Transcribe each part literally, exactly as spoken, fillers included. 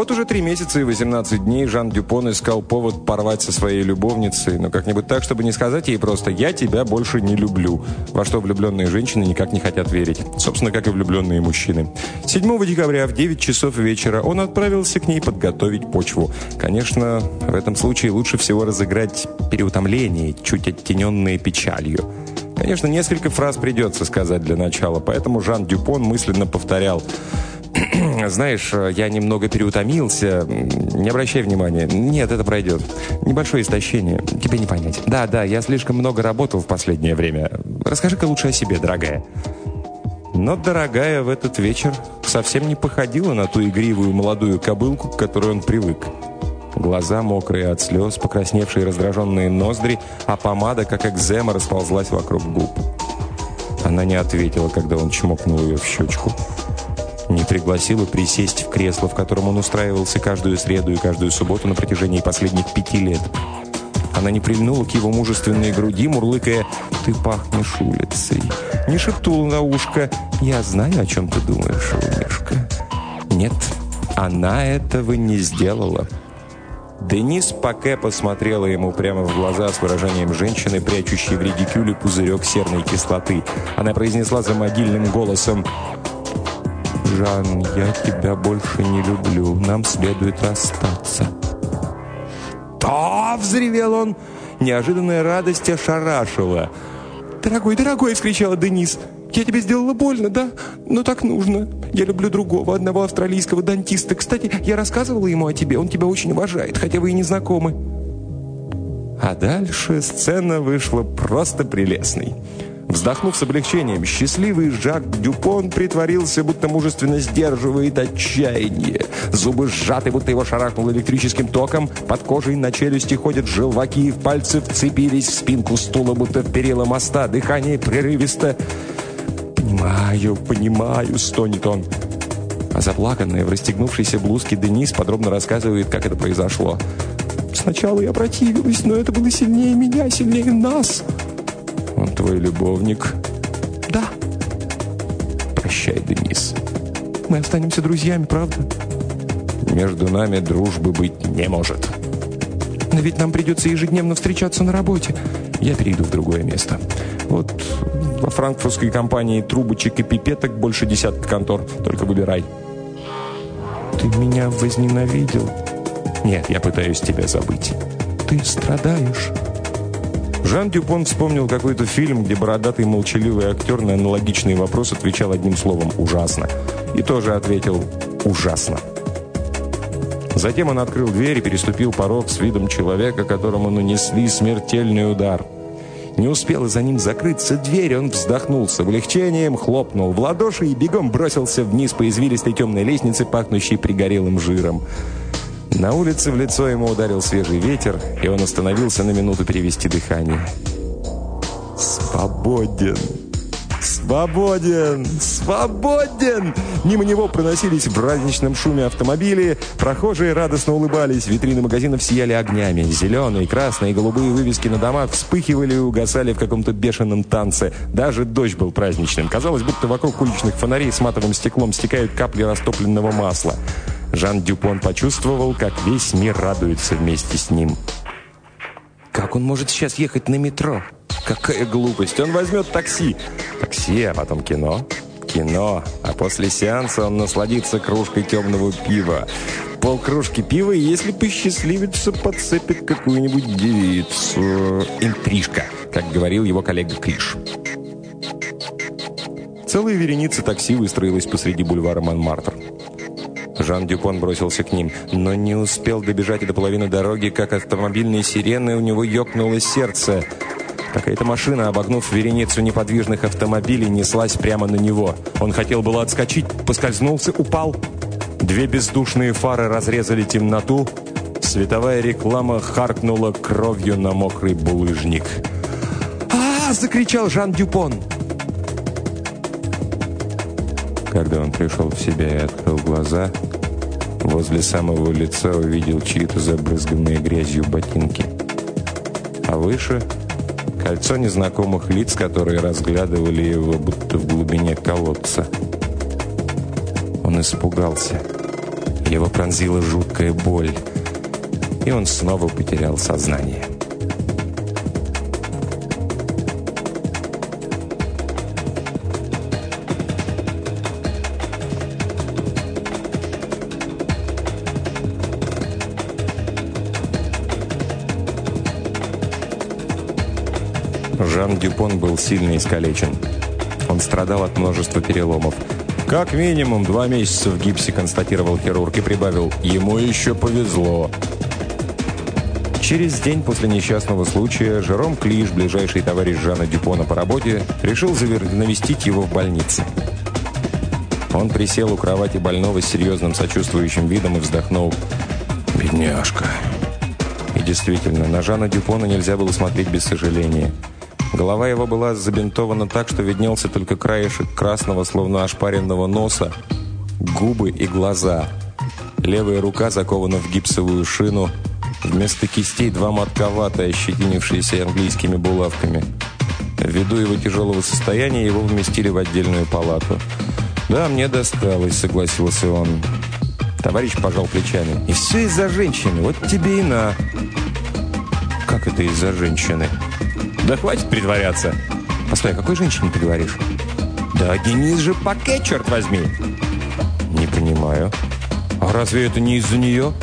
Вот уже три месяца и восемнадцать дней Жан Дюпон искал повод порвать со своей любовницей, но как-нибудь так, чтобы не сказать ей просто «я тебя больше не люблю», во что влюбленные женщины никак не хотят верить. Собственно, как и влюбленные мужчины. седьмого декабря в девять часов вечера он отправился к ней подготовить почву. Конечно, в этом случае лучше всего разыграть переутомление, чуть оттененное печалью. Конечно, несколько фраз придется сказать для начала, поэтому Жан Дюпон мысленно повторял: «Знаешь, я немного переутомился. Не обращай внимания. Нет, это пройдет. Небольшое истощение. Тебе не понять. Да, да, я слишком много работал в последнее время. Расскажи-ка лучше о себе, дорогая». Но дорогая в этот вечер совсем не походила на ту игривую молодую кобылку, к которой он привык. Глаза мокрые от слез, покрасневшие раздраженные ноздри, а помада, как экзема, расползлась вокруг губ. Она не ответила, когда он чмокнул ее в щечку. Не пригласила присесть в кресло, в котором он устраивался каждую среду и каждую субботу на протяжении последних пяти лет. Она не прильнула к его мужественной груди, мурлыкая: «Ты пахнешь улицей». Не шепнула на ушко: «Я знаю, о чем ты думаешь, Шелунишка». Нет, она этого не сделала. Денис Паке посмотрела ему прямо в глаза с выражением женщины, прячущей в редикюле пузырек серной кислоты. Она произнесла за могильным голосом: «Жан, я тебя больше не люблю. Нам следует расстаться». «Да!» — взревел он. Неожиданная радость ошарашила. «Дорогой, дорогой!» — вскричала Денис. «Я тебе сделала больно, да? Но так нужно. Я люблю другого, одного австралийского дантиста. Кстати, я рассказывала ему о тебе. Он тебя очень уважает, хотя вы и не знакомы». А дальше сцена вышла просто прелестной. Вздохнув с облегчением, счастливый Жак Дюпон притворился, будто мужественно сдерживает отчаяние. Зубы сжаты, будто его шарахнуло электрическим током. Под кожей на челюсти ходят желваки, пальцы вцепились в спинку стула, будто в перила моста. Дыхание прерывисто. «Понимаю, понимаю», — стонет он. А заплаканная в расстегнувшейся блузке Денис подробно рассказывает, как это произошло. «Сначала я противилась, но это было сильнее меня, сильнее нас». «Он твой любовник?» «Да». «Прощай, Денис. Мы останемся друзьями, правда?» «Между нами дружбы быть не может». «Но ведь нам придется ежедневно встречаться на работе. Я перейду в другое место. Вот во франкфуртской компании трубочек и пипеток больше десятка контор. Только выбирай». «Ты меня возненавидел?» «Нет, я пытаюсь тебя забыть». «Ты страдаешь?» Жан Дюпон вспомнил какой-то фильм, где бородатый молчаливый актер на аналогичный вопрос отвечал одним словом «ужасно». И тоже ответил «ужасно». Затем он открыл дверь и переступил порог с видом человека, которому нанесли смертельный удар. Не успела за ним закрыться дверь, он вздохнул с облегчением, хлопнул в ладоши и бегом бросился вниз по извилистой темной лестнице, пахнущей пригорелым жиром. На улице в лицо ему ударил свежий ветер, и он остановился на минуту перевести дыхание. «Свободен! Свободен! Свободен!» Мимо него проносились в праздничном шуме автомобили, прохожие радостно улыбались, витрины магазинов сияли огнями. Зеленые, красные и голубые вывески на домах вспыхивали и угасали в каком-то бешеном танце. Даже дождь был праздничным. Казалось, будто вокруг уличных фонарей с матовым стеклом стекают капли растопленного масла. Жан Дюпон почувствовал, как весь мир радуется вместе с ним. Как он может сейчас ехать на метро? Какая глупость! Он возьмет такси. Такси, а потом кино. Кино. А после сеанса он насладится кружкой темного пива. Полкружки пива, и если посчастливится, подцепит какую-нибудь девицу. Интрижка, как говорил его коллега Криш. Целая вереница такси выстроилась посреди бульвара Монмартр. Жан Дюпон бросился к ним, но не успел добежать до половины дороги, как автомобильной сирены у него ёкнуло сердце. Какая-то машина, обогнув вереницу неподвижных автомобилей, неслась прямо на него. Он хотел было отскочить, поскользнулся, упал. Две бездушные фары разрезали темноту. Световая реклама харкнула кровью на мокрый булыжник. «А-а-а!» — закричал Жан Дюпон. Когда он пришел в себя и открыл глаза, возле самого лица увидел чьи-то забрызганные грязью ботинки. А выше — кольцо незнакомых лиц, которые разглядывали его, будто в глубине колодца. Он испугался. Его пронзила жуткая боль, и он снова потерял сознание. Жан Дюпон был сильно искалечен. Он страдал от множества переломов. «Как минимум два месяца в гипсе», — констатировал хирург и прибавил: «Ему еще повезло». Через день после несчастного случая Жером Клиш, ближайший товарищ Жана Дюпона по работе, решил навестить его в больнице. Он присел у кровати больного с серьезным сочувствующим видом и вздохнул: «Бедняжка». И действительно, на Жана Дюпона нельзя было смотреть без сожаления. Голова его была забинтована так, что виднелся только краешек красного, словно ошпаренного носа, губы и глаза. Левая рука закована в гипсовую шину. Вместо кистей два мотковатые, ощетинившиеся английскими булавками. Ввиду его тяжелого состояния его вместили в отдельную палату. «Да, мне досталось», — согласился он. Товарищ пожал плечами. «И все из-за женщины. Вот тебе и на». «Как это из-за женщины?» «Да хватит притворяться». «Постой, о какой женщине ты говоришь?» «Да Денис же Паке, черт возьми!» «Не понимаю. А разве это не из-за нее?»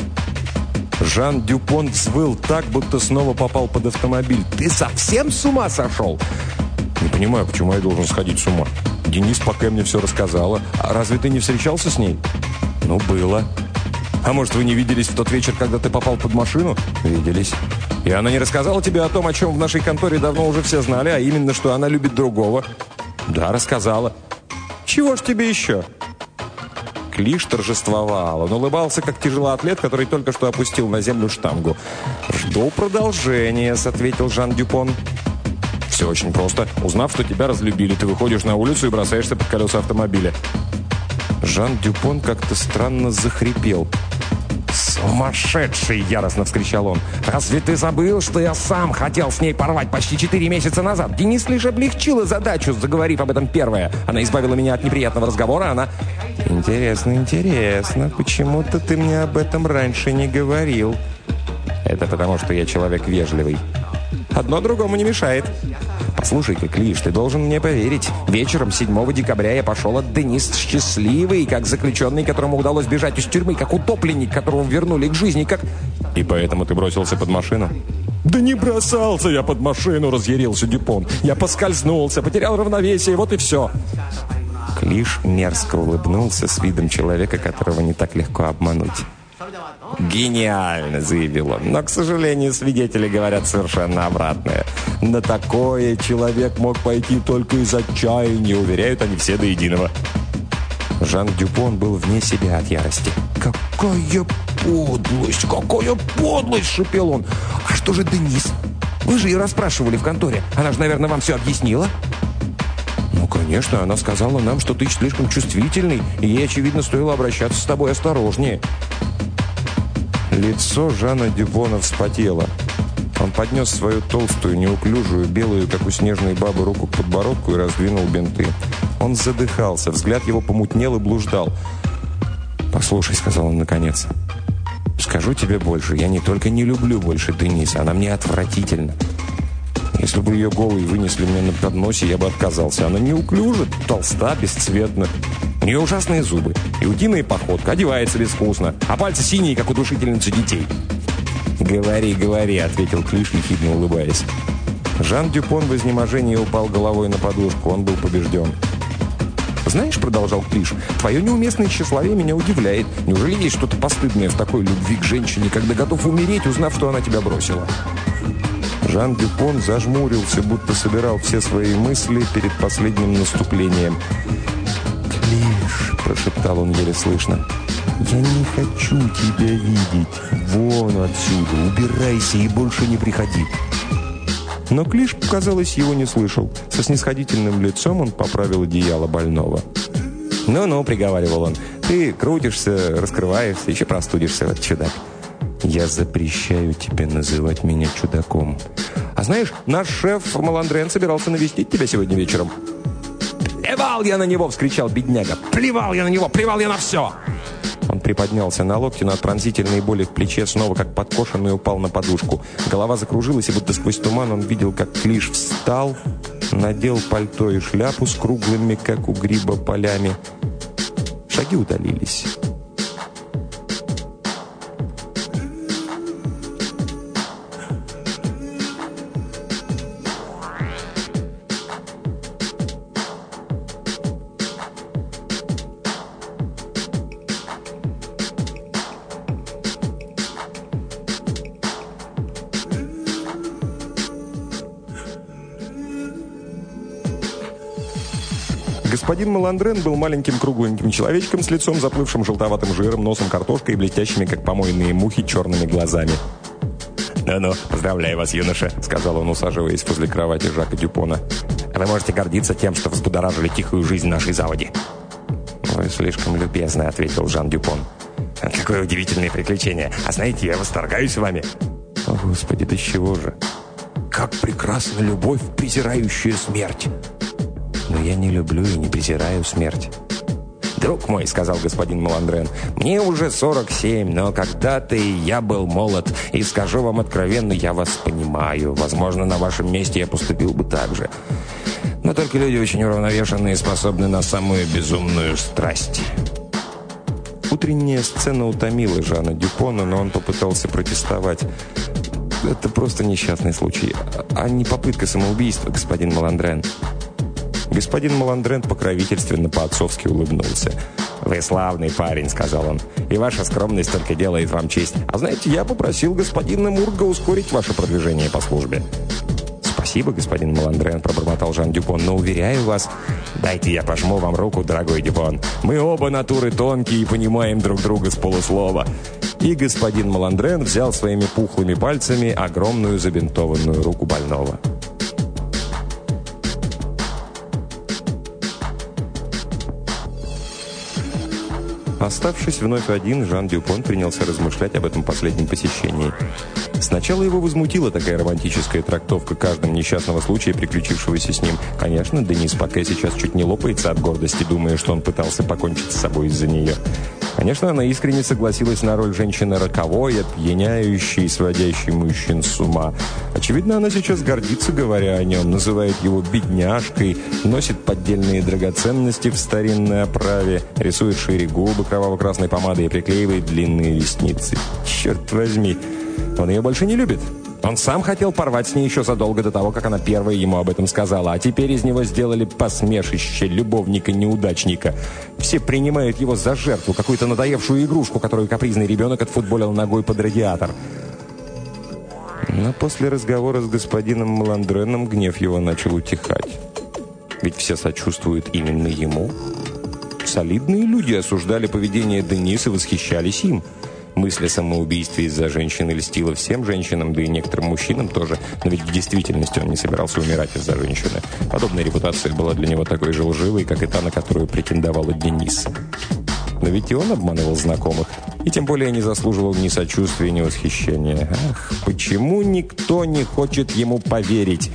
Жан Дюпон взвыл так, будто снова попал под автомобиль. «Ты совсем с ума сошел?» «Не понимаю, почему я должен сходить с ума. Денис Паке мне все рассказала. А разве ты не встречался с ней?» «Ну, было». «А может, вы не виделись в тот вечер, когда ты попал под машину?» «Виделись». «И она не рассказала тебе о том, о чем в нашей конторе давно уже все знали, а именно, что она любит другого?» «Да, рассказала». «Чего ж тебе еще?» Клиш торжествовал. Он улыбался, как тяжелоатлет, который только что опустил на землю штангу. «Жду продолжения», — ответил Жан Дюпон. «Все очень просто. Узнав, что тебя разлюбили, ты выходишь на улицу и бросаешься под колеса автомобиля». Жан Дюпон как-то странно захрипел. «Сумасшедший!» — яростно вскричал он. «Разве ты забыл, что я сам хотел с ней порвать почти четыре месяца назад? Денис лишь облегчила задачу, заговорив об этом первая. Она избавила меня от неприятного разговора, она...» «Интересно, интересно. Почему-то ты мне об этом раньше не говорил». «Это потому, что я человек вежливый». «Одно другому не мешает». «Послушай-ка, Клиш, ты должен мне поверить. Вечером седьмого декабря я пошел от Денис счастливый, как заключенный, которому удалось бежать из тюрьмы, как утопленник, которого вернули к жизни, как...» «И поэтому ты бросился под машину?» «Да не бросался я под машину», — разъярился Дюпон. «Я поскользнулся, потерял равновесие, вот и все». Клиш мерзко улыбнулся с видом человека, которого не так легко обмануть. «Гениально», — заявил он. «Но, к сожалению, свидетели говорят совершенно обратное. На такое человек мог пойти только из отчаяния, уверяют они все до единого». Жан Дюпон был вне себя от ярости. «Какая подлость! Какая подлость!» — шипел он. «А что же Денис? Вы же ее расспрашивали в конторе. Она же, наверное, вам все объяснила?» «Ну, конечно, она сказала нам, что ты слишком чувствительный, и ей, очевидно, стоило обращаться с тобой осторожнее». Лицо Жана Дюпона вспотело. Он поднес свою толстую, неуклюжую, белую, как у снежной бабы, руку к подбородку и раздвинул бинты. Он задыхался, взгляд его помутнел и блуждал. «Послушай», — сказал он наконец, — «скажу тебе больше. Я не только не люблю больше Дениса, она мне отвратительна. Если бы ее голой вынесли мне на подносе, я бы отказался. Она неуклюжа, толста, бесцветна. У нее ужасные зубы и утиная походка, одевается безвкусно, а пальцы синие, как у душительницы детей». «Говори, говори», — ответил Клиш, ехидно улыбаясь. Жан Дюпон в изнеможении упал головой на подушку. Он был побежден. «Знаешь, — продолжал Клиш, — твое неуместное тщеславие меня удивляет. Неужели есть что-то постыдное в такой любви к женщине, когда готов умереть, узнав, что она тебя бросила?» Жан Дюпон зажмурился, будто собирал все свои мысли перед последним наступлением. «Клиш, — прошептал он еле слышно, — я не хочу тебя видеть. Вон отсюда, убирайся и больше не приходи». Но Клиш, казалось, его не слышал. Со снисходительным лицом он поправил одеяло больного. «Ну-ну, — приговаривал он, — ты крутишься, раскрываешься, еще простудишься, вот чудак. Я запрещаю тебе называть меня чудаком. А знаешь, наш шеф Маландрен собирался навестить тебя сегодня вечером». «Плевал я на него!» — вскричал бедняга. «Плевал я на него! Плевал я на все!» Он приподнялся на локте, но от пронзительной боли в плече снова как подкошенный упал на подушку. Голова закружилась, и будто сквозь туман он видел, как Клиш встал, надел пальто и шляпу с круглыми, как у гриба, полями. Шаги удалились. Господин Маландрен был маленьким кругленьким человечком с лицом, заплывшим желтоватым жиром, носом картошкой и блестящими, как помойные мухи, черными глазами. «Ну-ну, поздравляю вас, юноша», — сказал он, усаживаясь возле кровати Жака Дюпона. «Вы можете гордиться тем, что взбудоражили тихую жизнь нашей заводи». «Вы слишком любезны», — ответил Жан Дюпон. «Какое удивительное приключение. А знаете, я восторгаюсь вами». «О, Господи, да с чего же?» «Как прекрасна любовь, презирающая смерть!» «Но я не люблю и не презираю смерть». «Друг мой», — сказал господин Маландрен, — «мне уже сорок семь, но когда-то и я был молод, и скажу вам откровенно, я вас понимаю. Возможно, на вашем месте я поступил бы так же. Но только люди очень уравновешенные и способны на самую безумную страсть». Утренняя сцена утомила Жана Дюпона, но он попытался протестовать. «Это просто несчастный случай, а не попытка самоубийства, господин Маландрен». Господин Маландрен покровительственно по-отцовски улыбнулся. «Вы славный парень», — сказал он, — «и ваша скромность только делает вам честь. А знаете, я попросил господина Мурга ускорить ваше продвижение по службе». «Спасибо, господин Маландрен», — пробормотал Жан Дюпон, — «но уверяю вас...» «Дайте я пожму вам руку, дорогой Дюпон. Мы оба натуры тонкие и понимаем друг друга с полуслова». И господин Маландрен взял своими пухлыми пальцами огромную забинтованную руку больного. Оставшись вновь один, Жан Дюпон принялся размышлять об этом последнем посещении. Сначала его возмутила такая романтическая трактовка каждого несчастного случая, приключившегося с ним. Конечно, Денис пока сейчас чуть не лопается от гордости, думая, что он пытался покончить с собой из-за нее. Конечно, она искренне согласилась на роль женщины роковой, опьяняющей, сводящей мужчин с ума. Очевидно, она сейчас гордится, говоря о нем, называет его бедняжкой, носит поддельные драгоценности в старинной оправе, рисует шире губы кроваво-красной помадой и приклеивает длинные ресницы. Черт возьми, он ее больше не любит. Он сам хотел порвать с ней еще задолго до того, как она первая ему об этом сказала, а теперь из него сделали посмешище, любовника-неудачника. Все принимают его за жертву, какую-то надоевшую игрушку, которую капризный ребенок отфутболил ногой под радиатор. Но после разговора с господином Маландреном гнев его начал утихать. Ведь все сочувствуют именно ему. Солидные люди осуждали поведение Денис и восхищались им. Мысль о самоубийстве из-за женщины льстила всем женщинам, да и некоторым мужчинам тоже. Но ведь в действительности он не собирался умирать из-за женщины. Подобная репутация была для него такой же лживой, как и та, на которую претендовала Денис. Но ведь и он обманывал знакомых. И тем более не заслуживал ни сочувствия, ни восхищения. Ах, почему никто не хочет ему поверить?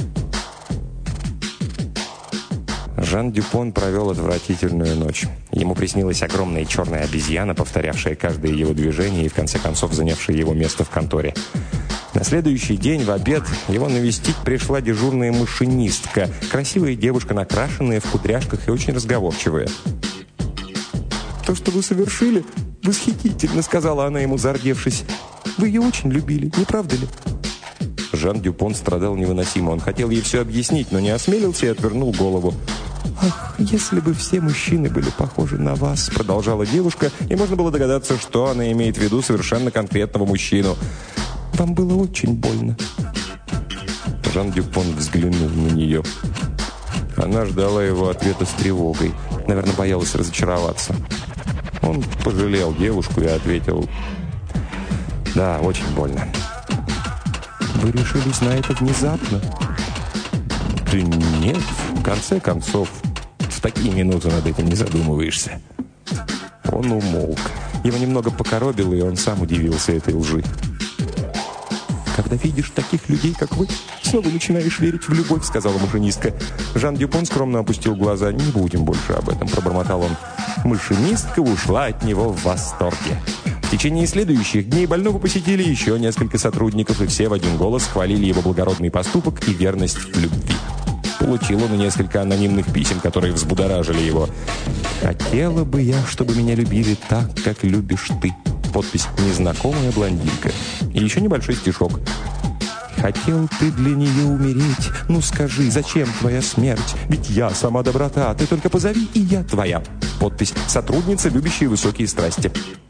Жан Дюпон провел отвратительную ночь. Ему приснилась огромная черная обезьяна, повторявшая каждое его движение и, в конце концов, занявшая его место в конторе. На следующий день в обед его навестить пришла дежурная машинистка, красивая девушка, накрашенная, в кудряшках и очень разговорчивая. «То, что вы совершили, восхитительно», — сказала она ему, зардевшись. «Вы ее очень любили, не правда ли?» Жан Дюпон страдал невыносимо. Он хотел ей все объяснить, но не осмелился и отвернул голову. «Ах, если бы все мужчины были похожи на вас», — продолжала девушка, и можно было догадаться, что она имеет в виду совершенно конкретного мужчину. «Вам было очень больно». Жан Дюпон взглянул на нее. Она ждала его ответа с тревогой. Наверное, боялась разочароваться. Он пожалел девушку и ответил: «Да, очень больно». «Вы решились на это внезапно?» «Да нет, в конце концов, в такие минуты над этим не задумываешься». Он умолк. Его немного покоробило, и он сам удивился этой лжи. «Когда видишь таких людей, как вы, снова начинаешь верить в любовь», — сказала машинистка. Жан Дюпон скромно опустил глаза. «Не будем больше об этом», — пробормотал он. Машинистка ушла от него в восторге. В течение следующих дней больного посетили еще несколько сотрудников, и все в один голос хвалили его благородный поступок и верность в любви. Получил он и несколько анонимных писем, которые взбудоражили его. «Хотела бы я, чтобы меня любили так, как любишь ты». Подпись «Незнакомая блондинка». И еще небольшой стишок. «Хотел ты для нее умереть? Ну скажи, зачем твоя смерть? Ведь я сама доброта, ты только позови, и я твоя». Подпись «Сотрудница, любящая высокие страсти».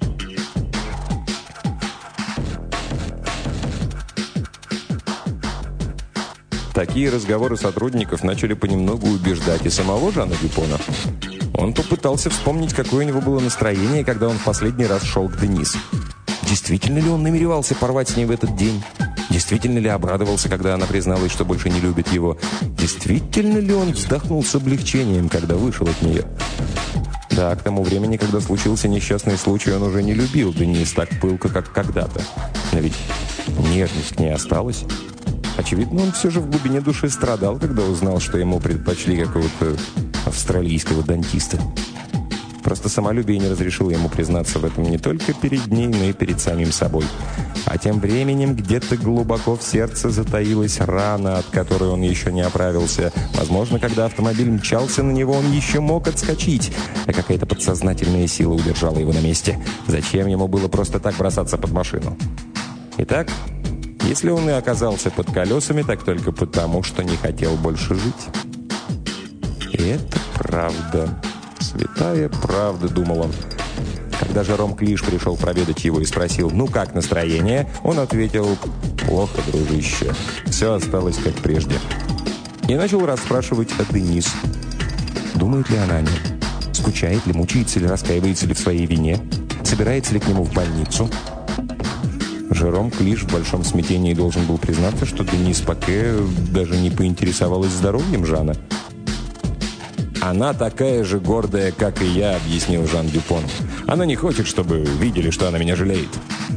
Такие разговоры сотрудников начали понемногу убеждать и самого Жана Дюпона. Он попытался вспомнить, какое у него было настроение, когда он в последний раз шел к Денис. Действительно ли он намеревался порвать с ней в этот день? Действительно ли обрадовался, когда она призналась, что больше не любит его? Действительно ли он вздохнул с облегчением, когда вышел от нее? Да, к тому времени, когда случился несчастный случай, он уже не любил Денис так пылко, как когда-то. Но ведь нежность к ней осталась. Очевидно, он все же в глубине души страдал, когда узнал, что ему предпочли какого-то австралийского дантиста. Просто самолюбие не разрешило ему признаться в этом не только перед ней, но и перед самим собой. А тем временем где-то глубоко в сердце затаилась рана, от которой он еще не оправился. Возможно, когда автомобиль мчался на него, он еще мог отскочить, а какая-то подсознательная сила удержала его на месте. Зачем ему было просто так бросаться под машину? Итак, если он и оказался под колесами, так только потому, что не хотел больше жить. И это правда. Святая правда, думал он. Когда Жером Клиш пришел проведать его и спросил, ну как настроение, он ответил, плохо, дружище. Все осталось как прежде. И начал расспрашивать о Денис. Думает ли она о нем? Скучает ли, мучается ли, раскаивается ли в своей вине? Собирается ли к нему в больницу? Жером Клиш в большом смятении должен был признаться, что Денис Паке даже не поинтересовалась здоровьем Жана. «Она такая же гордая, как и я», — объяснил Жан Дюпон. «Она не хочет, чтобы видели, что она меня жалеет».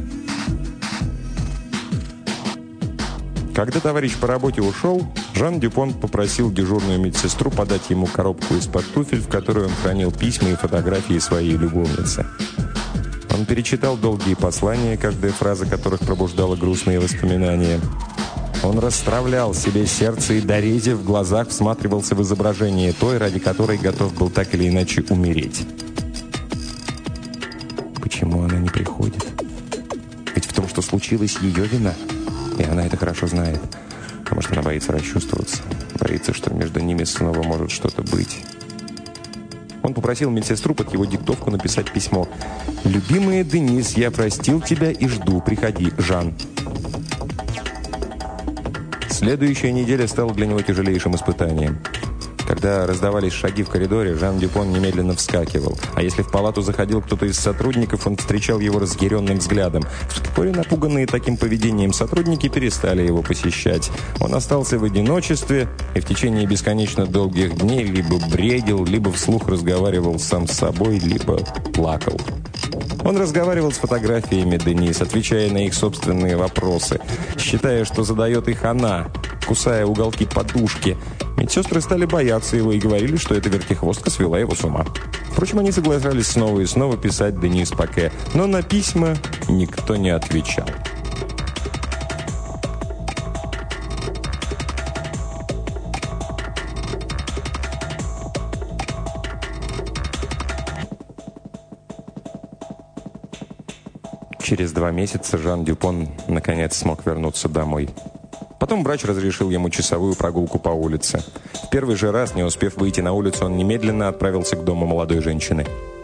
Когда товарищ по работе ушел, Жан Дюпон попросил дежурную медсестру подать ему коробку из-под туфель, в которой он хранил письма и фотографии своей любовницы. Он перечитал долгие послания, каждая фраза которых пробуждала грустные воспоминания. Он расстравлял себе сердце и, дорезя в глазах, всматривался в изображение той, ради которой готов был так или иначе умереть. Почему она не приходит? Ведь в том, что случилось, ее вина. И она это хорошо знает. А может, она боится расчувствоваться. Боится, что между ними снова может что-то быть. Он попросил медсестру под его диктовку написать письмо. «Любимая Денис, я простил тебя и жду. Приходи, Жан». Следующая неделя стала для него тяжелейшим испытанием. Когда раздавались шаги в коридоре, Жан Дюпон немедленно вскакивал. А если в палату заходил кто-то из сотрудников, он встречал его разъяренным взглядом. Вскоре напуганные таким поведением сотрудники перестали его посещать. Он остался в одиночестве и в течение бесконечно долгих дней либо бредил, либо вслух разговаривал сам с собой, либо плакал. Он разговаривал с фотографиями Денис, отвечая на их собственные вопросы, считая, что задает их она, кусая уголки подушки. Медсестры стали бояться его и говорили, что эта вертихвостка свела его с ума. Впрочем, они соглашались снова и снова писать Денис Паке, но на письма никто не отвечал. Через два месяца Жан Дюпон наконец смог вернуться домой. Потом врач разрешил ему часовую прогулку по улице. В первый же раз, не успев выйти на улицу, он немедленно отправился к дому молодой женщины.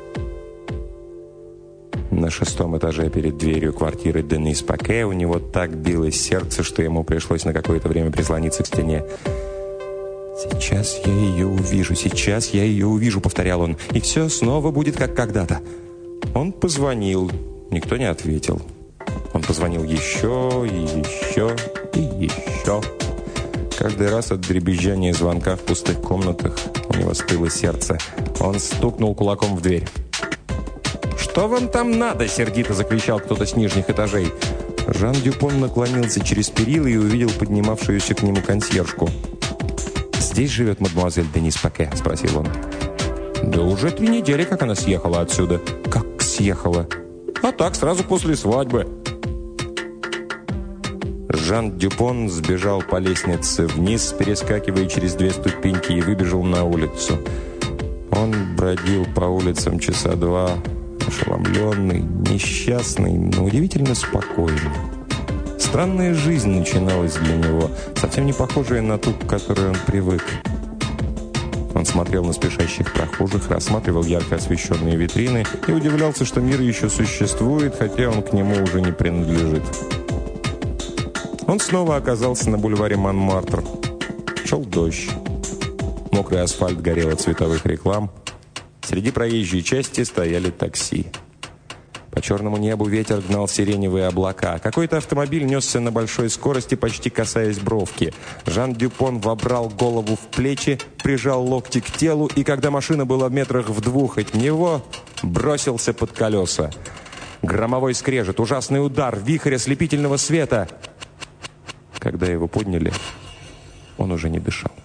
На шестом этаже перед дверью квартиры Денис Паке у него так билось сердце, что ему пришлось на какое-то время прислониться к стене. «Сейчас я ее увижу, сейчас я ее увижу», — повторял он, — «и все снова будет как когда-то». Он позвонил. Никто не ответил. Он позвонил еще и еще и еще. Каждый раз от дребезжания звонка в пустых комнатах у него стыло сердце. Он стукнул кулаком в дверь. «Что вам там надо?» — сердито закричал кто-то с нижних этажей. Жан Дюпон наклонился через перила и увидел поднимавшуюся к нему консьержку. «Здесь живет мадемуазель Денис Паке?» — спросил он. Да уже три недели, как она съехала отсюда. Как съехала? А так, сразу после свадьбы. Жан Дюпон сбежал по лестнице вниз, перескакивая через две ступеньки, и выбежал на улицу. Он бродил по улицам часа два, ошеломленный, несчастный, но удивительно спокойный. Странная жизнь начиналась для него, совсем не похожая на ту, к которой он привык. Он смотрел на спешащих прохожих, рассматривал ярко освещенные витрины и удивлялся, что мир еще существует, хотя он к нему уже не принадлежит. Он снова оказался на бульваре Монмартр. Шел дождь. Мокрый асфальт горел от световых реклам. Среди проезжей части стояли такси. По черному небу ветер гнал сиреневые облака. Какой-то автомобиль несся на большой скорости, почти касаясь бровки. Жан Дюпон вобрал голову в плечи, прижал локти к телу, и когда машина была в метрах в двух от него, бросился под колеса. Громовой скрежет, ужасный удар, вихрь ослепительного света. Когда его подняли, он уже не дышал.